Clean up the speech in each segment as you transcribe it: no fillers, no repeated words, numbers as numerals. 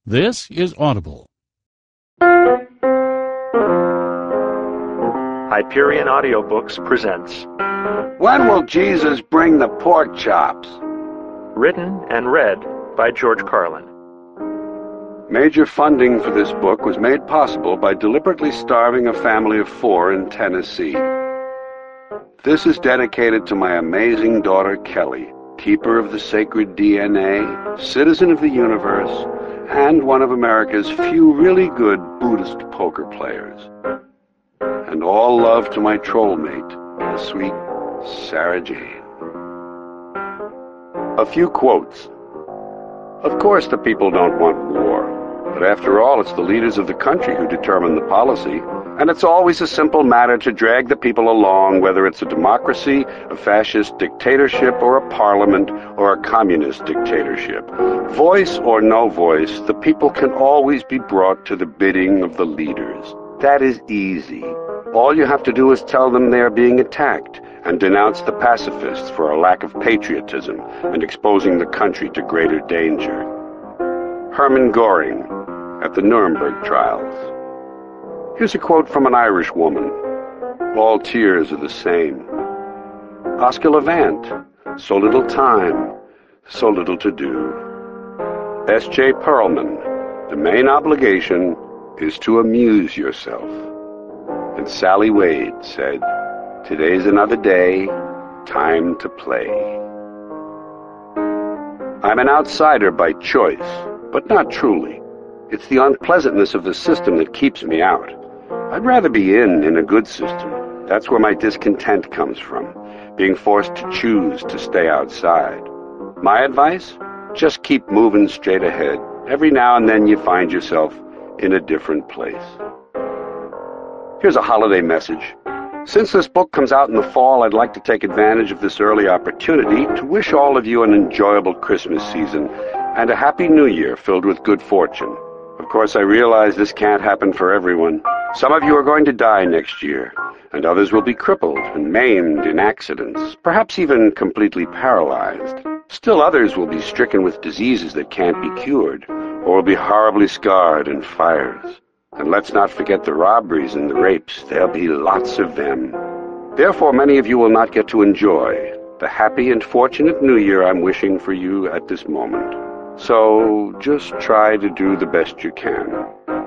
This is Audible. Hyperion Audiobooks presents When Will Jesus Bring the Pork Chops? Written and read by George Carlin. Major funding for this book was made possible by deliberately starving a family of 4 in Tennessee. This is dedicated to my amazing daughter Kelly, keeper of the sacred DNA, citizen of the universe, and one of America's few really good Buddhist poker players. And all love to my troll mate, the sweet Sarah Jane. A few quotes. Of course the people don't want war, but after all it's the leaders of the country who determine the policy, and it's always a simple matter to drag the people along, whether it's a democracy, a fascist dictatorship, or a parliament, or a communist dictatorship. Voice or no voice, the people can always be brought to the bidding of the leaders. That is easy. All you have to do is tell them they are being attacked, and denounce the pacifists for a lack of patriotism and exposing the country to greater danger. Hermann Göring, at the Nuremberg trials. Here's a quote from an Irish woman. All tears are the same. Oscar Levant, so little time, so little to do. S.J. Perelman, the main obligation is to amuse yourself. And Sally Wade said, today's another day, time to play. I'm an outsider by choice, but not truly. It's the unpleasantness of the system that keeps me out. I'd rather be in a good system. That's where my discontent comes from, being forced to choose to stay outside. My advice? Just keep moving straight ahead. Every now and then you find yourself in a different place. Here's a holiday message. Since this book comes out in the fall, I'd like to take advantage of this early opportunity to wish all of you an enjoyable Christmas season and a happy New Year filled with good fortune. Of course, I realize this can't happen for everyone. Some of you are going to die next year, and others will be crippled and maimed in accidents, perhaps even completely paralyzed. Still others will be stricken with diseases that can't be cured, or will be horribly scarred in fires. And let's not forget the robberies and the rapes. There'll be lots of them. Therefore, many of you will not get to enjoy the happy and fortunate New Year I'm wishing for you at this moment. So, just try to do the best you can.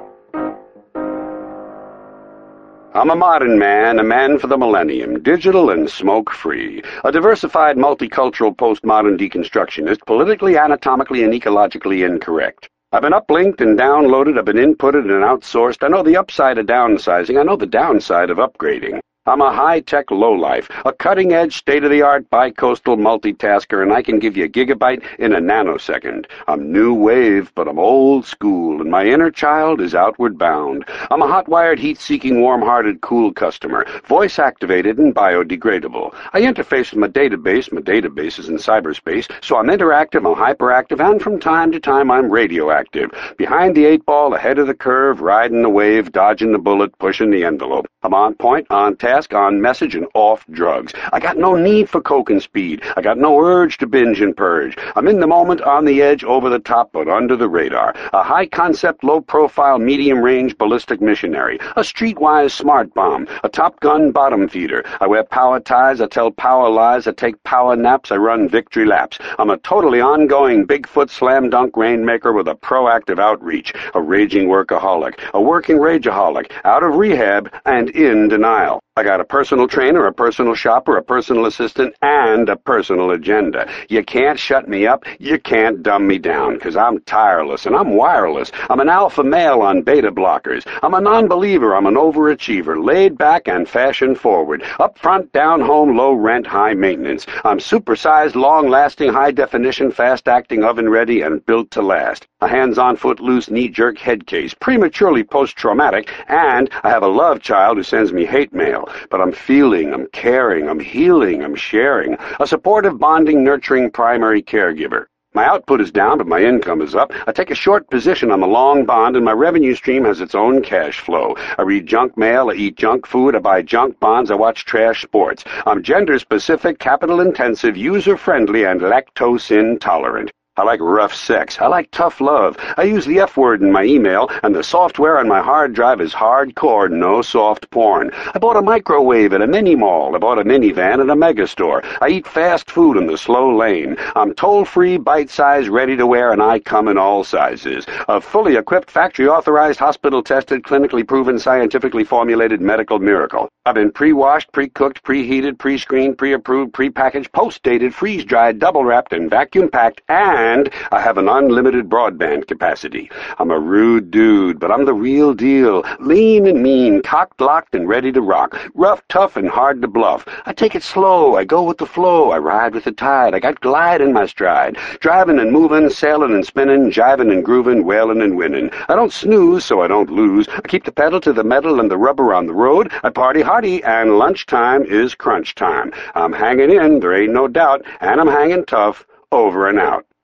I'm a modern man, a man for the millennium, digital and smoke-free, a diversified, multicultural, postmodern deconstructionist, politically, anatomically, and ecologically incorrect. I've been uplinked and downloaded, I've been inputted and outsourced. I know the upside of downsizing, I know the downside of upgrading. I'm a high-tech lowlife, a cutting-edge, state-of-the-art, bi-coastal multitasker, and I can give you a gigabyte in a nanosecond. I'm new wave, but I'm old school, and my inner child is outward bound. I'm a hot-wired, heat-seeking, warm-hearted, cool customer, voice-activated and biodegradable. I interface with my database is in cyberspace, so I'm interactive, I'm hyperactive, and from time to time I'm radioactive. Behind the 8-ball, ahead of the curve, riding the wave, dodging the bullet, pushing the envelope. I'm on point, on task, on message, and off drugs. I got no need for coke and speed. I got no urge to binge and purge. I'm in the moment, on the edge, over the top, but under the radar. A high-concept, low-profile, medium-range ballistic missionary. A streetwise smart bomb. A Top Gun bottom feeder. I wear power ties. I tell power lies. I take power naps. I run victory laps. I'm a totally ongoing Bigfoot slam-dunk rainmaker with a proactive outreach. A raging workaholic. A working rageaholic. Out of rehab and in denial. I got a personal trainer, a personal shopper, a personal assistant, and a personal agenda. You can't shut me up, you can't dumb me down, because I'm tireless and I'm wireless. I'm an alpha male on beta blockers. I'm a non-believer, I'm an overachiever, laid back and fashion forward. Up front, down home, low rent, high maintenance. I'm supersized, long-lasting, high-definition, fast-acting, oven-ready, and built to last. A hands-on, foot-loose, knee-jerk head case, prematurely post-traumatic, and I have a love child who sends me hate mail. But I'm feeling, I'm caring, I'm healing, I'm sharing. A supportive, bonding, nurturing primary caregiver. My output is down, but my income is up. I take a short position on the long bond, and my revenue stream has its own cash flow. I read junk mail, I eat junk food, I buy junk bonds, I watch trash sports. I'm gender-specific, capital-intensive, user-friendly, and lactose-intolerant. I like rough sex. I like tough love. I use the F word in my email, and the software on my hard drive is hardcore, no soft porn. I bought a microwave at a mini-mall. I bought a minivan at a megastore. I eat fast food in the slow lane. I'm toll-free, bite-sized, ready-to-wear, and I come in all sizes. A fully equipped, factory-authorized, hospital-tested, clinically proven, scientifically formulated medical miracle. I've been pre-washed, pre-cooked, preheated, pre-screened, pre-approved, pre-packaged, post-dated, freeze-dried, double-wrapped, and vacuum-packed, and I have an unlimited broadband capacity. I'm a rude dude, but I'm the real deal. Lean and mean, cocked, locked, and ready to rock. Rough, tough, and hard to bluff. I take it slow. I go with the flow. I ride with the tide. I got glide in my stride. Driving and moving, sailing and spinning, jiving and grooving, wailing and winning. I don't snooze, so I don't lose. I keep the pedal to the metal and the rubber on the road. I party hardy, and lunchtime is crunch time. I'm hanging in, there ain't no doubt, and I'm hanging tough. Over and out.